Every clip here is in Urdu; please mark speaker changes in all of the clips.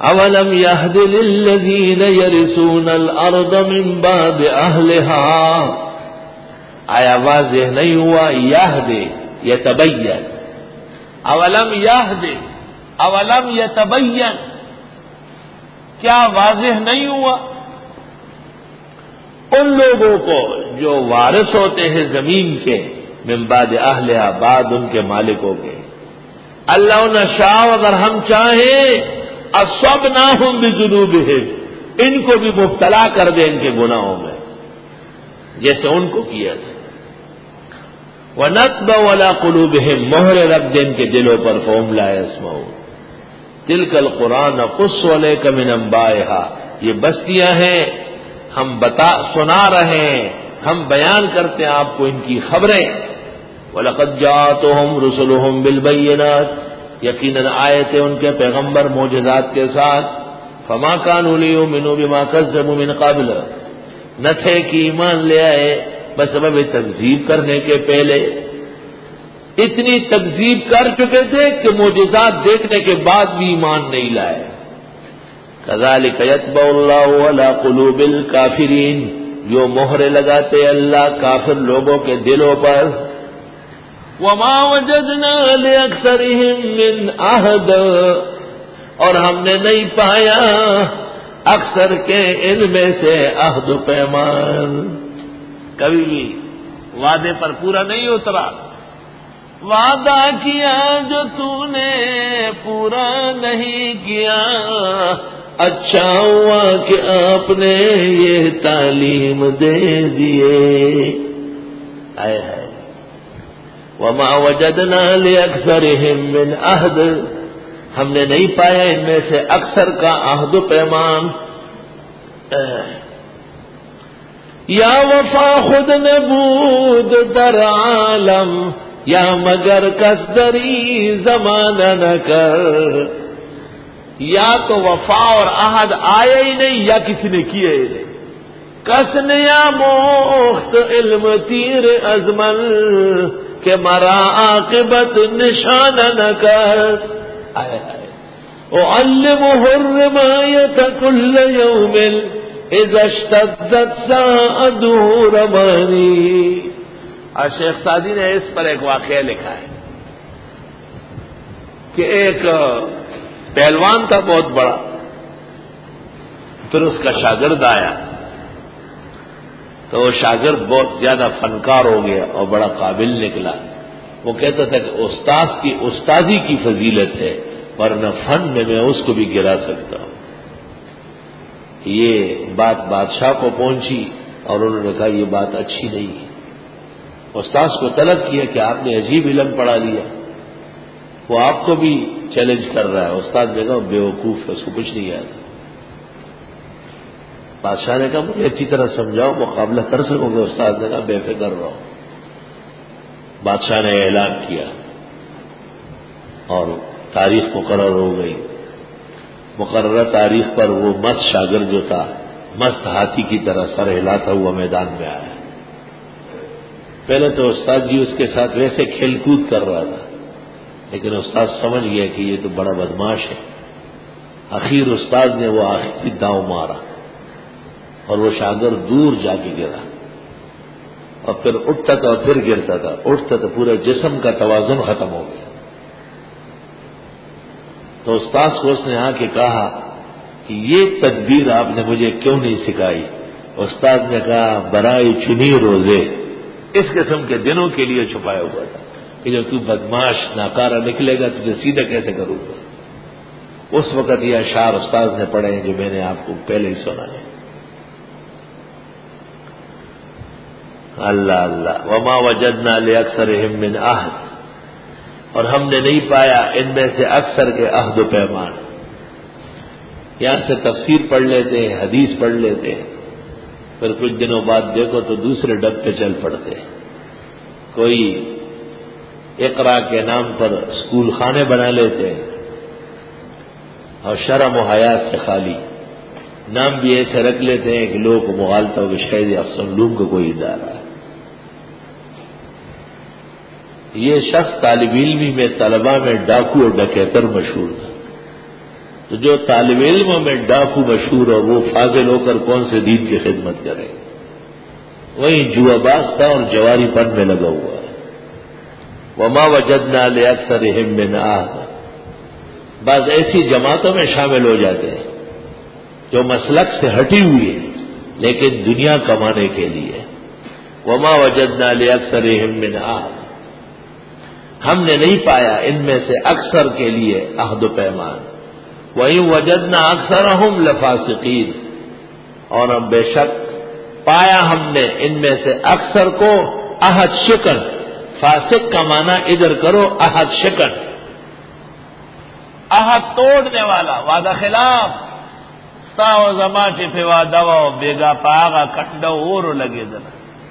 Speaker 1: اولم یہد للذین یرثون الارض من بعد اہلها، آیا واضح نہیں ہوا؟ یہد یتبین، اولم یہد، اولم یتبین، کیا واضح نہیں ہوا ان لوگوں کو جو وارث ہوتے ہیں زمین کے، من بعد اہلہا، بعد ان کے مالکوں کے، اللہ نشاء، اگر ہم چاہیں، اصبناہم بذنوبہم، ان کو بھی مبتلا کر دیں ان کے گناہوں میں جیسے ان کو کیا تھا، وَنَطْبَعُ عَلَىٰ قُلُوبِهِمْ، مہر رکھ دیں ان کے دلوں پر، فَهُمْ لَا يَسْمَعُونَ۔ تِلْكَ الْقُرْآنُ نَقُصُّ عَلَيْكَ مِنْ أَنبَائِهَا، یہ بستیاں ہیں، ہم سنا رہے ہیں، ہم بیان کرتے ہیں آپ کو ان کی خبریں۔ وَلَقَدْ جَاءَتْهُمْ رُسُلُهُمْ بِالْبَيِّنَاتِ، یقیناً آئے تھے ان کے پیغمبر معجزات کے ساتھ، فَمَا كَانُوا لِيُؤْمِنُوا بِمَا كَذَّبُوا مِنْ قَبْلُ، نہ تھے کہ ایمان لے آئے بسبب تکذیب کرنے کے پہلے، اتنی تکذیب کر چکے تھے کہ معجزات دیکھنے کے بعد بھی ایمان نہیں لائے۔ كَذَلِكَ يَطْبَعُ اللَّهُ عَلَىٰ قُلُوبِ الْكَافِرِينَ، جو مہرے لگاتے اللہ کافر لوگوں کے دلوں پر۔ وَمَا وَجَدْنَا لِأَكْثَرِهِم مِّنْ عَهْدٍ، اور ہم نے نہیں پایا اکثر کے ان میں سے عہد و پیمان، کبھی بھی وعدے پر پورا نہیں اترا، وعدہ کیا جو تو نے پورا نہیں کیا، اچھا ہوا کہ آپ نے یہ تعلیم دے دیے۔ آئے ہے وَمَا وَجَدْنَا لِأَكْثَرِهِم مِّنْ عَهْدٍ، ہم نے نہیں پایا ان میں سے اکثر کا عہد و پیمان۔ یا وفا خود نبود در عالم، یا مگر کسدری زمانہ نہ کر، یا تو وفا اور عہد آیا ہی نہیں یا کسی نے کیا ہی نہیں، کس نے یا موخت علم تیر ازمل، کہ مرا عاقبت نشانہ نہ کر۔ آئے آئے اعلمہ الرمایۃ کل یوم اذا اشتدت ساعده رمانی۔ اور شیخ سعدی نے اس پر ایک واقعہ لکھا ہے کہ ایک پہلوان تھا بہت بڑا، پھر اس کا شاگرد آیا تو وہ شاگرد بہت زیادہ فنکار ہو گیا اور بڑا قابل نکلا۔ وہ کہتا تھا کہ استاذ کی استادی کی فضیلت ہے، ورنہ فن میں میں اس کو بھی گرا سکتا ہوں۔ یہ بات بادشاہ کو پہنچی اور انہوں نے کہا یہ بات اچھی نہیں ہے۔ استاذ کو طلب کیا کہ آپ نے عجیب علم پڑھا لیا، وہ آپ کو بھی چیلنج کر رہا ہے۔ استاد نے کہا بیوقوف ہے، اس کو کچھ نہیں آتا۔ بادشاہ نے کہا مجھے اچھی طرح سمجھاؤ، مقابلہ کر سکو گے؟ استاد نے کہا بے فکر رہو۔ بادشاہ نے اعلان کیا اور تاریخ مقرر ہو گئی۔ مقررہ تاریخ پر وہ مست شاگرد جو تھا مست ہاتھی کی طرح سر ہلاتا ہوا میدان میں آیا۔ پہلے تو استاد جی اس کے ساتھ ویسے کھیل کود کر رہا تھا، لیکن استاد سمجھ گیا کہ یہ تو بڑا بدماش ہے۔ آخر استاد نے وہ آخری داؤ مارا اور وہ شاگرد دور جا کے گرا، اور پھر اٹھتا تھا اور پھر گرتا تھا، اٹھتا تھا، پورے جسم کا توازن ختم ہو گیا۔ تو استاد کو اس نے آ کے کہا کہ یہ تدبیر آپ نے مجھے کیوں نہیں سکھائی؟ استاد نے کہا برائے چنی روزے، اس قسم کے دنوں کے لیے چھپایا ہوا تھا کہ جب تو بدماش ناکارہ نکلے گا تجھے سیدھا کیسے کروں گا۔ اس وقت یہ اشعار استاد نے پڑھے ہیں جو میں نے آپ کو پہلے ہی سنا ہے۔ اللہ اللہ وما وجدنا لأکثرهم من عہد، اور ہم نے نہیں پایا ان میں سے اکثر کے عہد و پیمان۔ یہاں سے تفسیر پڑھ لیتے ہیں، حدیث پڑھ لیتے ہیں، پھر کچھ دنوں بعد دیکھو تو دوسرے ڈب پہ چل پڑتے ہیں۔ کوئی اقرا کے نام پر اسکول خانے بنا لیتے ہیں اور شرم و حیا سے خالی نام بھی ایسے رکھ لیتے ہیں کہ لوگوں کو مغالطہ ہو کہ شاید یہ افسر علوم کا کوئی ادارہ ہے۔ یہ شخص طالب علمی میں طلباء میں ڈاکو اور ڈکیتر مشہور تھا، تو جو طالب علموں میں ڈاکو مشہور ہو وہ فاضل ہو کر کون سے دین کی خدمت کرے؟ وہیں جوا باز تھا اور جواری پن میں لگا ہوا ہے. وما وجدنا لأکثرهم من عہد. بعض ایسی جماعتوں میں شامل ہو جاتے ہیں جو مسلک سے ہٹی ہوئی ہے لیکن دنیا کمانے کے لیے. وما وجدنا لأکثرهم من عہد. ہم نے نہیں پایا ان میں سے اکثر کے لیے عہد و پیمان. وَإِن وَجَدْنَا أَكْثَرَهُمْ لَفَاسِقِينَ. اور ہم بے شک پایا ہم نے ان میں سے اکثر کو عہد شکن. فاسق کا معنی ادھر کرو عہد شکن، عہد توڑنے والا، وعدہ خلاف. ستا و زما چې په وعده و بیگا پاغا کټډه اور لګېدل.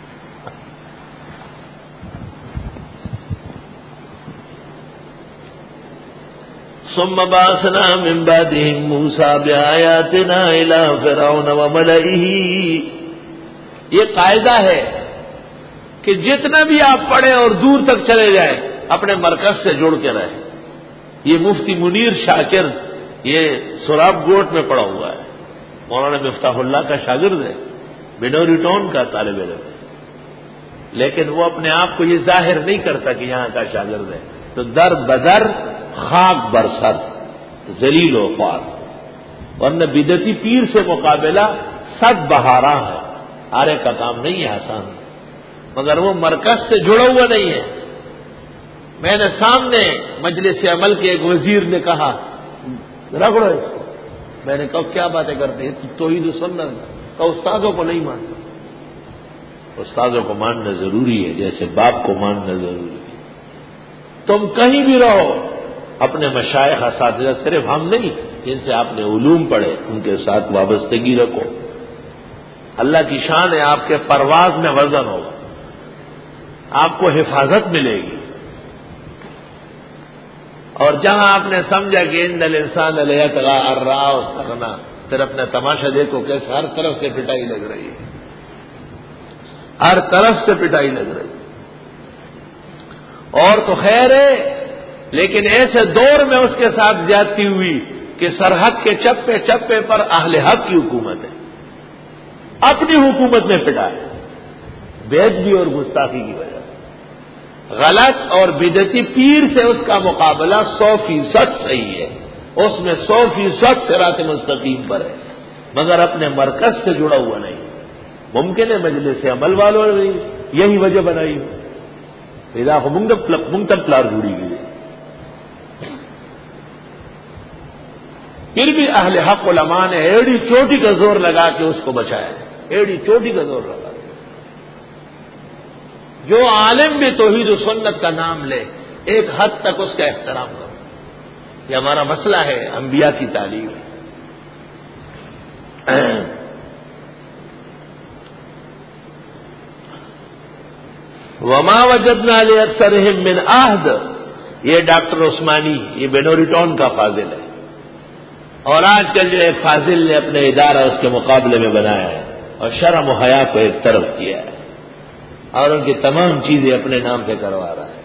Speaker 1: ثم بعثنا من بعدهم موسى بآياتنا إلى فرعون وملئه. یہ قاعدہ ہے کہ جتنا بھی آپ پڑھیں اور دور تک چلے جائیں اپنے مرکز سے جڑ کے رہیں. یہ مفتی منیر شاکر یہ سراب گوٹ میں پڑا ہوا ہے، مولانا مفتاح اللہ کا شاگرد ہے، بنوری ٹون کا طالب علم ہے، لیکن وہ اپنے آپ کو یہ ظاہر نہیں کرتا کہ یہاں کا شاگرد ہے. تو در بدر خاک برسر ذلیل و خوار. ورنہ بدعتی پیر سے مقابلہ صد بہارا ہے. آرے کا کام نہیں ہے آسان، مگر وہ مرکز سے جڑا ہوا نہیں ہے. میں نے سامنے مجلس عمل کے ایک وزیر نے کہا رگڑو اس کو. میں نے کہا کیا باتیں کرتے ہیں، توحید و سنت. کہا استادوں کو نہیں مانتا. استادوں کو ماننا ضروری ہے جیسے باپ کو ماننا ضروری ہے. تم کہیں بھی رہو اپنے مشائخ اساتذہ، صرف ہم نہیں، جن سے آپ نے علوم پڑھے ان کے ساتھ وابستگی رکھو. اللہ کی شان ہے، آپ کے پرواز میں وزن ہوگا، آپ کو حفاظت ملے گی. اور جہاں آپ نے سمجھا کہ ان الانسان لیطغی ان رآہ استغنی، پھر اپنا تماشا دیکھو کیسے ہر طرف سے پٹائی لگ رہی ہے، ہر طرف سے پٹائی لگ رہی ہے. اور تو خیر ہے، لیکن ایسے دور میں اس کے ساتھ زیادتی ہوئی کہ سرحد کے چپے چپے پر اہل حق کی حکومت ہے، اپنی حکومت میں پٹا ہے، بے ادبی اور گستاخی کی وجہ سے. غلط اور بدعتی پیر سے اس کا مقابلہ 100% صحیح ہے، اس میں 100% صراط مستقیم پر ہے، مگر اپنے مرکز سے جڑا ہوا نہیں. ممکن ہے مجلس عمل والوں نے یہی وجہ بنائی ہو، منگتپلار جڑی گئی. پھر بھی اہل حق علماء نے ایڑی چوٹی کا زور لگا کے اس کو بچایا، ایڑی چوٹی کا زور لگا. جو عالم بھی توحید و سنت کا نام لے ایک حد تک اس کا احترام کرو. یہ ہمارا مسئلہ ہے، انبیاء کی تعلیم ہے. وما وجدنا لأکثرهم من عہد. یہ ڈاکٹر عثمانی یہ بنوری ٹون کا فاضل ہے، اور آج کل جو ایک فاضل نے اپنے ادارہ اس کے مقابلے میں بنایا ہے اور شرم و حیا کو ایک طرف کیا ہے اور ان کی تمام چیزیں اپنے نام پہ کروا رہا ہے.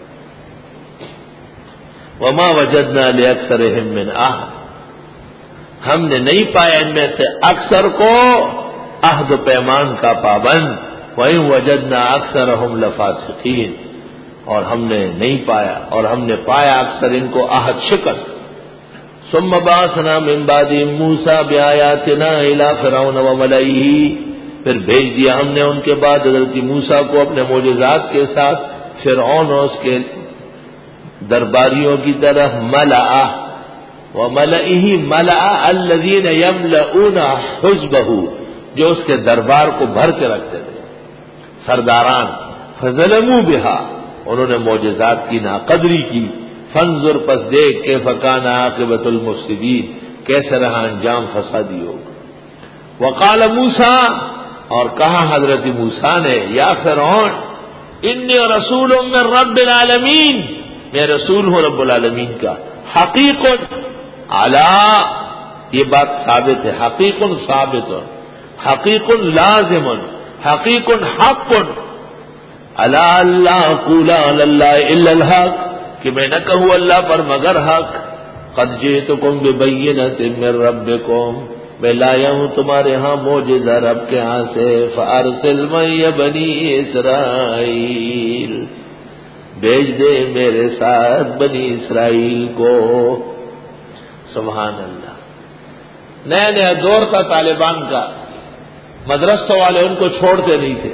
Speaker 1: وما وجدنا لأکثرهم من عہد. ہم نے نہیں پایا ان میں سے اکثر کو عہد و پیمان کا پابند. وَإِن وَجَدْنَا أَكْثَرَهُمْ لَفَاسِقِينَ. اور ہم نے نہیں پایا، اور ہم نے پایا اکثر ان کو عہد شکن. ثم بعثنا من بعدهم موسى بآياتنا إلى فرعون وملئه. پھر بھیج دیا ہم نے ان کے بعد حضرت موسیٰ کو اپنے معجزات کے ساتھ فرعون اور اس کے درباریوں کی طرف. ملأ وملئه ملأ الذين يملؤون حزبه، جو اس کے دربار کو بھر کے رکھتے تھے، سرداران. فظلموا بها، انہوں نے معجزات کی ناقدری کی. فانظر، پس دیکھ کیف کان عاقبۃ المفسدین، کیسے رہا انجام فسادی ہو. وقال موسیٰ، اور کہا حضرت موسیٰ نے، یا فرعون انی رسول من رب العالمین، میں رسول ہوں رب العالمین کا. حقیق علی، یہ بات ثابت ہے، حقیق ثابت، حقیق لازم، حقیق حق. الا اللہ اقول علی اللہ الا الحق، کہ میں نہ کہوں اللہ پر مگر حق. قد جئتکم ببینۃ من ربکم، میں لایا ہوں تمہارے ہاں معجزہ رب کے ہاں سے، فارسل معی بنی اسرائیل، بھیج دے میرے ساتھ بنی اسرائیل کو۔ سبحان اللہ، نیا نیا دور تھا طالبان کا، مدرسوں والے ان کو چھوڑتے نہیں تھے۔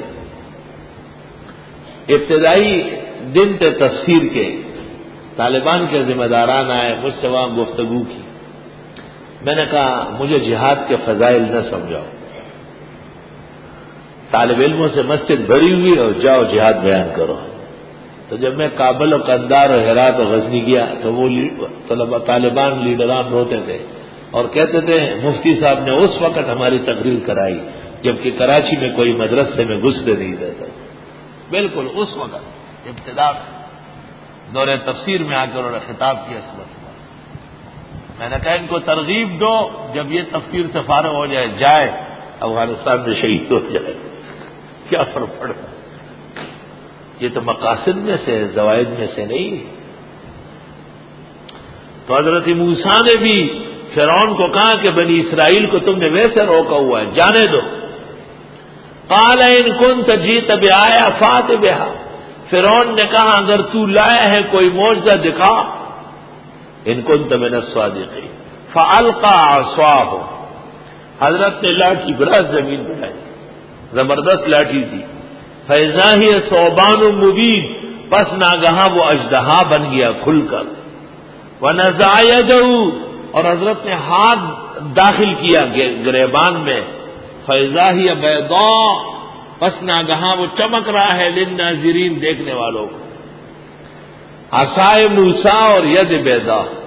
Speaker 1: ابتدائی دن تھے تفسیر کے، طالبان کے ذمہ داران آئے، مجھ سے وہاں گفتگو کی۔ میں نے کہا مجھے جہاد کے فضائل نہ سمجھاؤ، طالب علموں سے مسجد بھری ہوئی اور جاؤ جہاد بیان کرو۔ تو جب میں کابل و قندار اور ہرات و غزنی گیا تو وہ طالبان لیڈران روتے تھے اور کہتے تھے مفتی صاحب نے اس وقت ہماری تقریر کرائی جبکہ کراچی میں کوئی مدرسے میں گھسنے نہیں دیتا۔ بالکل اس وقت ابتدا دور تفسیر میں آ کر انہوں نے خطاب کیا۔ میں نے کہا ان کو ترغیب دو، جب یہ تفسیر سے فارغ ہو جائے افغانستان میں شہید ہو جائے، کیا فرق پڑے؟ یہ تو مقاصد میں سے، زوائد میں سے نہیں۔ تو حضرت موسیٰ نے بھی فرعون کو کہا کہ بنی اسرائیل کو تم نے ویسے روکا ہوا ہے، جانے دو۔ قال ان كنت جئت بآية فأت بها، فرعون نے کہا اگر تو لایا ہے کوئی معجزہ دکھا، ان كنت من الصادقين۔ فألقى عصاه، حضرت نے لاٹھی برا زمین پہ ڈالی، زبردست لاٹھی تھی۔ فإذا هي ثعبان مبين، پس ناگہاں وہ اژدہا بن گیا کھل کر۔ ونزع يده، اور حضرت نے ہاتھ داخل کیا گریبان میں۔ فإذا هي بيضاء، پس ناگہاں وہ چمک رہا ہے للناظرین، دیکھنے والوں کو۔ عصائے موسیٰ اور ید بیضاء،